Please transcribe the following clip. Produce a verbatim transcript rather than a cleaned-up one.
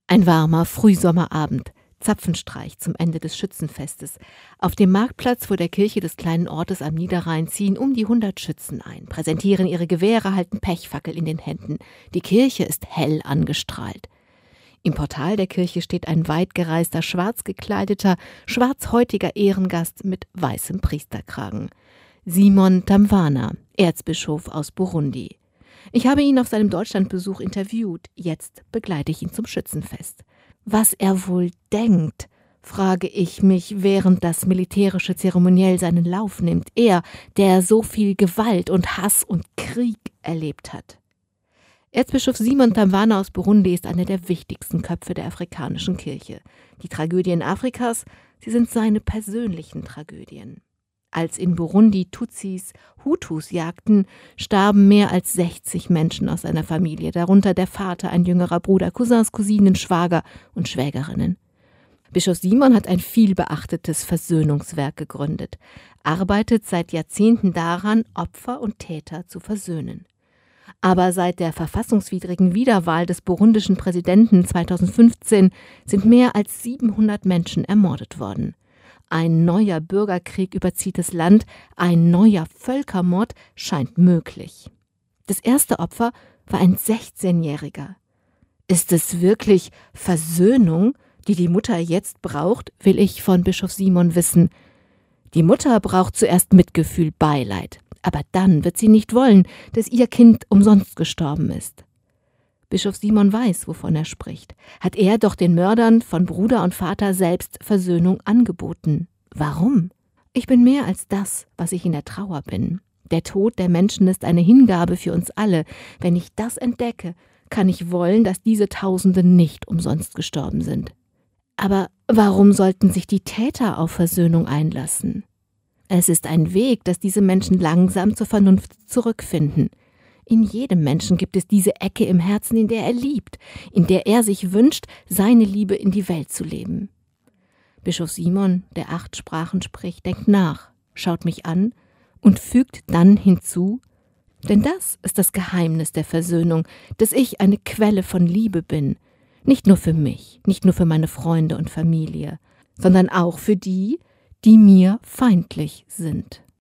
Ein warmer Frühsommerabend, Zapfenstreich zum Ende des Schützenfestes. Auf dem Marktplatz vor der Kirche des kleinen Ortes am Niederrhein ziehen um die hundert Schützen ein, präsentieren ihre Gewehre, halten Pechfackel in den Händen. Die Kirche ist hell angestrahlt. Im Portal der Kirche steht ein weit gereister, schwarz gekleideter, schwarzhäutiger Ehrengast mit weißem Priesterkragen. Simon Tamwana, Erzbischof aus Burundi. Ich habe ihn auf seinem Deutschlandbesuch interviewt. Jetzt begleite ich ihn zum Schützenfest. Was er wohl denkt, frage ich mich, während das militärische Zeremoniell seinen Lauf nimmt. Er, der so viel Gewalt und Hass und Krieg erlebt hat. Erzbischof Simon Tamwana aus Burundi ist einer der wichtigsten Köpfe der afrikanischen Kirche. Die Tragödien Afrikas, sie sind seine persönlichen Tragödien. Als in Burundi Tutsis Hutus jagten, starben mehr als sechzig Menschen aus seiner Familie, darunter der Vater, ein jüngerer Bruder, Cousins, Cousinen, Schwager und Schwägerinnen. Bischof Simon hat ein vielbeachtetes Versöhnungswerk gegründet, arbeitet seit Jahrzehnten daran, Opfer und Täter zu versöhnen. Aber seit der verfassungswidrigen Wiederwahl des burundischen Präsidenten zweitausendfünfzehn sind mehr als siebenhundert Menschen ermordet worden. Ein neuer Bürgerkrieg überzieht das Land, ein neuer Völkermord scheint möglich. Das erste Opfer war ein sechzehnjähriger. Ist es wirklich Versöhnung, die die Mutter jetzt braucht, will ich von Bischof Simon wissen. Die Mutter braucht zuerst Mitgefühl, Beileid, aber dann wird sie nicht wollen, dass ihr Kind umsonst gestorben ist. Bischof Simon weiß, wovon er spricht. Hat er doch den Mördern von Bruder und Vater selbst Versöhnung angeboten. Warum? Ich bin mehr als das, was ich in der Trauer bin. Der Tod der Menschen ist eine Hingabe für uns alle. Wenn ich das entdecke, kann ich wollen, dass diese Tausende nicht umsonst gestorben sind. Aber warum sollten sich die Täter auf Versöhnung einlassen? Es ist ein Weg, dass diese Menschen langsam zur Vernunft zurückfinden. In jedem Menschen gibt es diese Ecke im Herzen, in der er liebt, in der er sich wünscht, seine Liebe in die Welt zu leben. Bischof Simon, der acht Sprachen spricht, denkt nach, schaut mich an und fügt dann hinzu, denn das ist das Geheimnis der Versöhnung, dass ich eine Quelle von Liebe bin, nicht nur für mich, nicht nur für meine Freunde und Familie, sondern auch für die, die mir feindlich sind.